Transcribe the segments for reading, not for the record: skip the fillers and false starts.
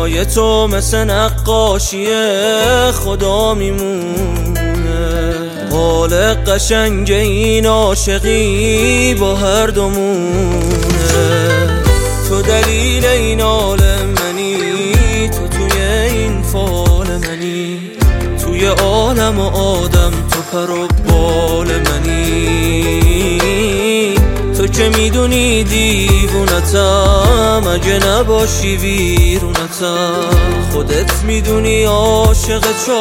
جای تو مثل نقاشی خدا میمونه. حال قشنگ این عاشقی با هر دومونه. تو دلیل این عالم منی، تو توی این فال منی، توی عالم و آدم تو پر و بال منی. تو که میدونی دیوونتم، اگه نباشی ویرونتم. خودت میدونی عاشق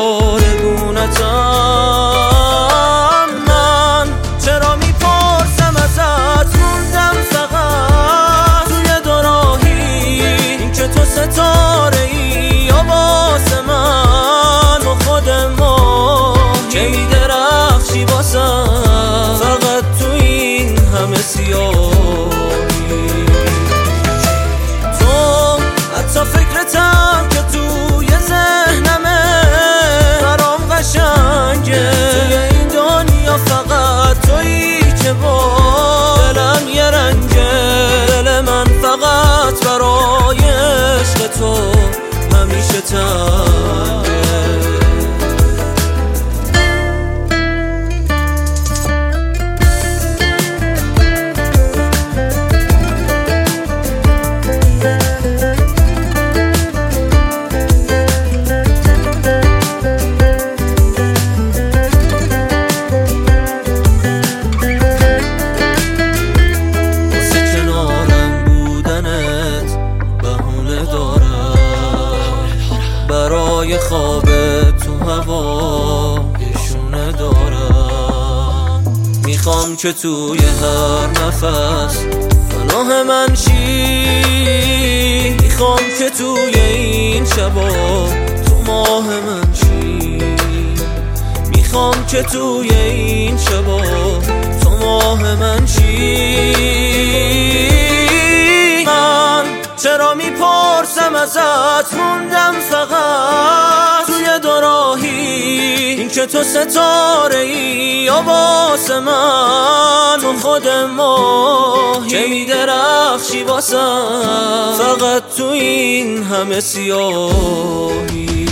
چارگونتم. من چرا میپرسم ازت، موندم فقط توی دو راهی. این که تو ستاره ای یا واسه من و خود ما که میدرخشی واسم، فقط تو این همه سیاهی. تو حتی فکرتم که توی ذهنمه برام قشنگه. توی این دنیا فقط تویی که با دلم یه رنگه. دل من فقط برای عشق تو همیشه تنگه. برای خواب تو هوا نشونه دارم. میخوام که توی هر نفس پناه من شی. میخوام که توی این شبا تو ماه من شی. میخوام که توی این شبا تو ماه من شی. من چرا میپرسم ازت، موندم فقط توی دو راهی. این که تو ستاره ای یا واسه من و خود ماهی که میدرخشی واسم، فقط تو این همه سیاهی.